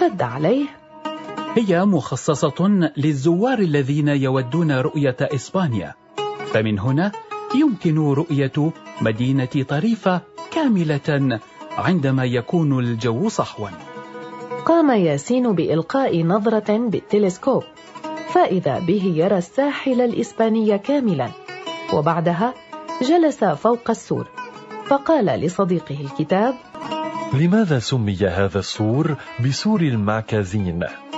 رد عليه: هي مخصصة للزوار الذين يودون رؤية إسبانيا، فمن هنا يمكن رؤية مدينة طريفة كاملة عندما يكون الجو صحوا. قام ياسين بإلقاء نظرة بالتلسكوب، فإذا به يرى الساحل الإسباني كاملا، وبعدها جلس فوق السور فقال لصديقه الكتاب: لماذا سمي هذا السور بسور المعكازين؟